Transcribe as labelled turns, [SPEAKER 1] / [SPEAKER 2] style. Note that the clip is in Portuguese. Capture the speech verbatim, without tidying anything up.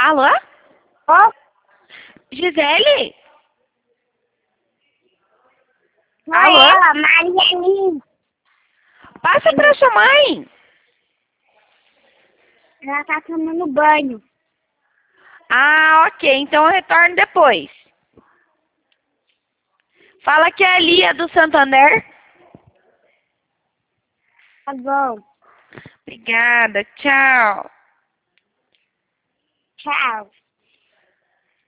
[SPEAKER 1] Alô?
[SPEAKER 2] Ó,
[SPEAKER 1] Gisele?
[SPEAKER 2] não
[SPEAKER 1] Alô?
[SPEAKER 2] é ela, Marianinha.
[SPEAKER 1] Passa pra sua mãe.
[SPEAKER 2] Ela tá tomando banho.
[SPEAKER 1] Ah, ok. Então eu retorno depois. Fala que é a Lia do Santander.
[SPEAKER 2] Tá bom.
[SPEAKER 1] Obrigada. Tchau.
[SPEAKER 2] Tchau.